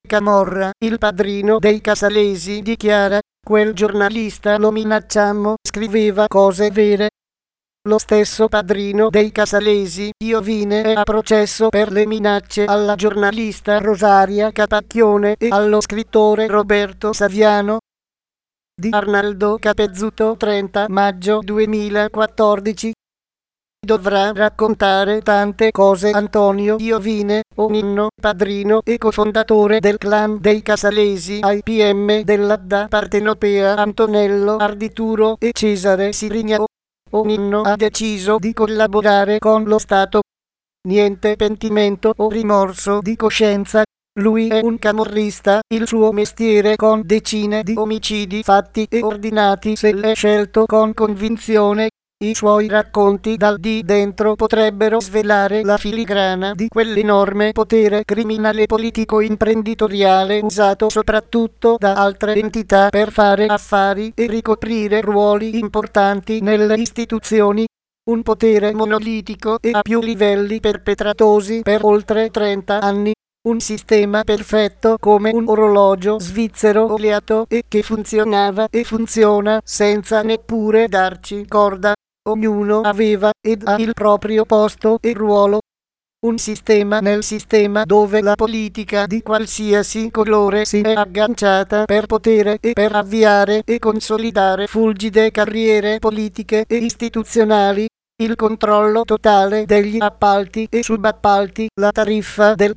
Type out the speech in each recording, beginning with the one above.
Camorra, il padrino dei Casalesi, dichiara: quel giornalista lo minacciammo, scriveva cose vere. Lo stesso padrino dei Casalesi, Iovine, è a processo per le minacce alla giornalista Rosaria Capacchione e allo scrittore Roberto Saviano. Di Arnaldo Capezzuto, 30 maggio 2014. Dovrà raccontare tante cose Antonio Iovine, Onninno, padrino e cofondatore del clan dei Casalesi ai PM dell'Adda Partenopea Antonello Ardituro e Cesare Sirignao. Onninno ha deciso di collaborare con lo Stato. Niente pentimento o rimorso di coscienza. Lui è un camorrista, il suo mestiere con decine di omicidi fatti e ordinati se l'è scelto con convinzione. I suoi racconti dal di dentro potrebbero svelare la filigrana di quell'enorme potere criminale politico-imprenditoriale usato soprattutto da altre entità per fare affari e ricoprire ruoli importanti nelle istituzioni. Un potere monolitico e a più livelli perpetratosi per oltre 30 anni. Un sistema perfetto come un orologio svizzero oleato e che funzionava e funziona senza neppure darci corda. Ognuno aveva ed ha il proprio posto e ruolo. Un sistema nel sistema dove la politica di qualsiasi colore si è agganciata per potere e per avviare e consolidare fulgide carriere politiche e istituzionali. Il controllo totale degli appalti e subappalti, la tariffa del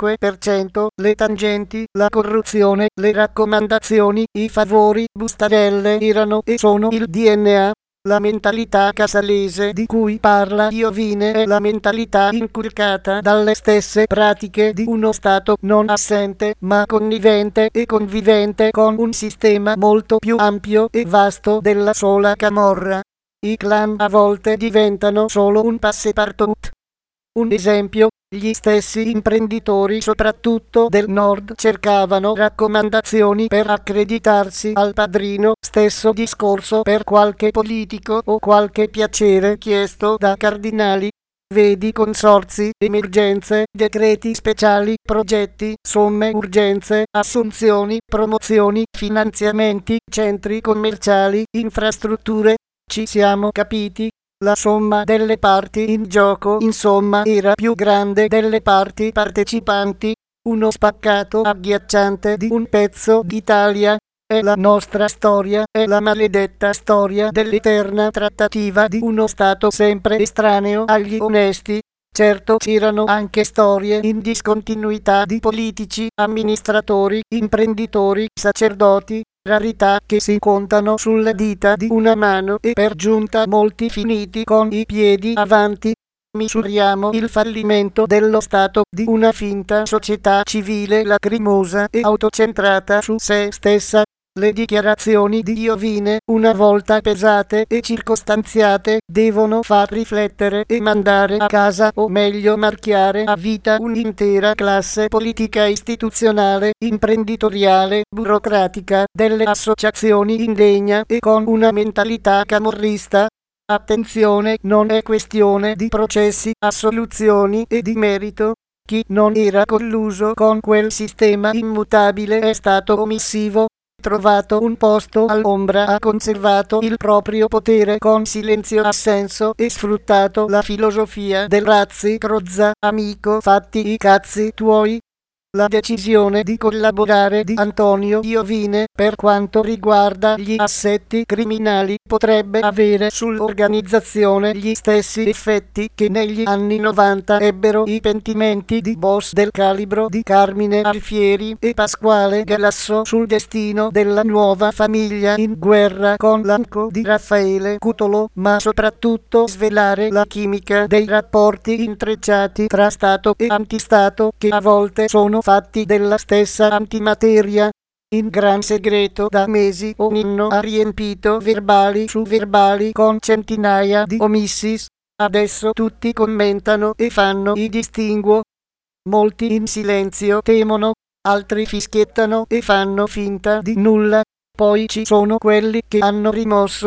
5%, le tangenti, la corruzione, le raccomandazioni, i favori, bustarelle erano e sono il DNA. La mentalità casalese di cui parla Iovine è la mentalità inculcata dalle stesse pratiche di uno Stato non assente ma connivente e convivente con un sistema molto più ampio e vasto della sola camorra. I clan a volte diventano solo un passepartout. Un esempio: gli stessi imprenditori, soprattutto del nord, cercavano raccomandazioni per accreditarsi al padrino, stesso discorso per qualche politico o qualche piacere chiesto da cardinali. Vedi consorzi, emergenze, decreti speciali, progetti, somme, urgenze, assunzioni, promozioni, finanziamenti, centri commerciali, infrastrutture. Ci siamo capiti? La somma delle parti in gioco, insomma, era più grande delle parti partecipanti. Uno spaccato agghiacciante di un pezzo d'Italia. È la nostra storia, è la maledetta storia dell'eterna trattativa di uno Stato sempre estraneo agli onesti. Certo, c'erano anche storie in discontinuità di politici, amministratori, imprenditori, sacerdoti, rarità che si contano sulle dita di una mano e per giunta molti finiti con i piedi avanti. Misuriamo il fallimento dello Stato di una finta società civile lacrimosa e autocentrata su se stessa. Le dichiarazioni di Iovine, una volta pesate e circostanziate, devono far riflettere e mandare a casa, o meglio marchiare a vita, un'intera classe politica, istituzionale, imprenditoriale, burocratica, delle associazioni in legna e con una mentalità camorrista. Attenzione, non è questione di processi, assoluzioni e di merito. Chi non era colluso con quel sistema immutabile è stato omissivo. Trovato un posto all'ombra, ha conservato il proprio potere con silenzio assenso e sfruttato la filosofia del razzi crozza, amico, fatti i cazzi tuoi. La decisione di collaborare di Antonio Iovine, per quanto riguarda gli assetti criminali, potrebbe avere sull'organizzazione gli stessi effetti che negli anni 90 ebbero i pentimenti di boss del calibro di Carmine Alfieri e Pasquale Galasso sul destino della nuova famiglia in guerra con l'ANCO di Raffaele Cutolo, ma soprattutto svelare la chimica dei rapporti intrecciati tra Stato e antistato, che a volte sono fatti della stessa antimateria. In gran segreto da mesi Onninno ha riempito verbali su verbali con centinaia di omissis. Adesso tutti commentano e fanno i distinguo. Molti in silenzio temono, altri fischiettano e fanno finta di nulla. Poi ci sono quelli che hanno rimosso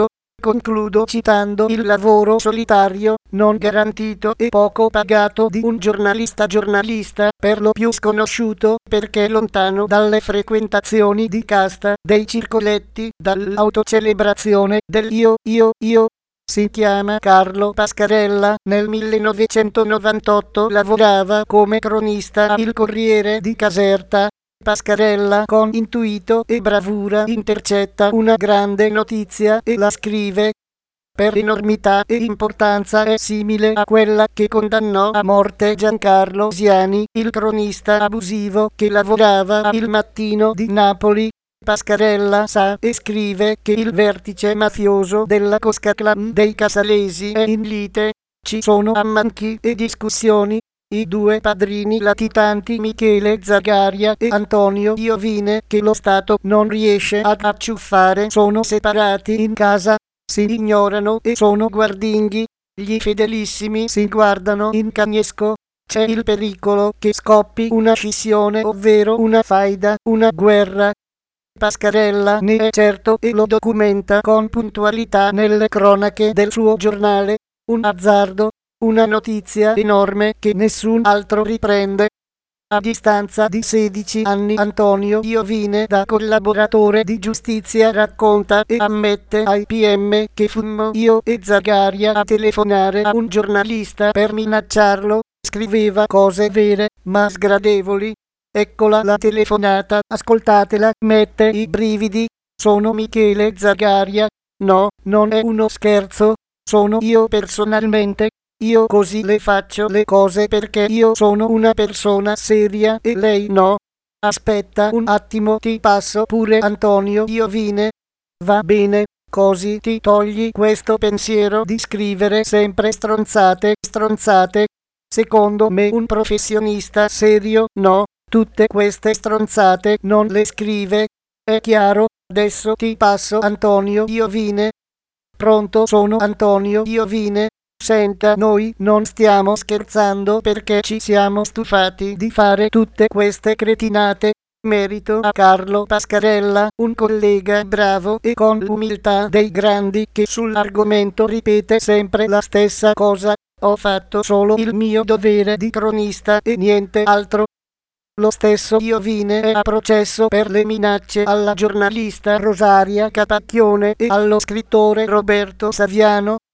concludo citando il lavoro solitario, non garantito e poco pagato di un giornalista per lo più sconosciuto perché lontano dalle frequentazioni di casta, dei circoletti, dall'autocelebrazione del io. Si chiama Carlo Pascarella, nel 1998 lavorava come cronista al Corriere di Caserta. Pascarella con intuito e bravura intercetta una grande notizia e la scrive. Per enormità e importanza è simile a quella che condannò a morte Giancarlo Siani, il cronista abusivo che lavorava a Il Mattino di Napoli. Pascarella sa e scrive che il vertice mafioso della Cosca Clan dei Casalesi è in lite. Ci sono ammanchi e discussioni. I due padrini latitanti Michele Zagaria e Antonio Iovine, che lo Stato non riesce ad acciuffare, sono separati in casa, si ignorano e sono guardinghi. Gli fedelissimi si guardano in cagnesco. C'è il pericolo che scoppi una scissione, ovvero una faida, una guerra. Pascarella ne è certo e lo documenta con puntualità nelle cronache del suo giornale. Un azzardo, una notizia enorme che nessun altro riprende. A distanza di 16 anni Antonio Iovine, da collaboratore di giustizia, racconta e ammette ai PM che fummo io e Zagaria a telefonare a un giornalista per minacciarlo. Scriveva cose vere, ma sgradevoli. Eccola la telefonata, ascoltatela, mette i brividi. Sono Michele Zagaria. No, non è uno scherzo. Sono io personalmente. Io così le faccio le cose perché io sono una persona seria e lei no. Aspetta un attimo, ti passo pure Antonio Iovine. Va bene, così ti togli questo pensiero di scrivere sempre stronzate. Secondo me un professionista serio, no, tutte queste stronzate non le scrive. È chiaro? Adesso ti passo Antonio Iovine. Pronto, sono Antonio Iovine. Senta, noi non stiamo scherzando perché ci siamo stufati di fare tutte queste cretinate. Merito a Carlo Pascarella, un collega bravo e con l'umiltà dei grandi che sull'argomento ripete sempre la stessa cosa. Ho fatto solo il mio dovere di cronista e niente altro. Lo stesso Iovine è a processo per le minacce alla giornalista Rosaria Capacchione e allo scrittore Roberto Saviano.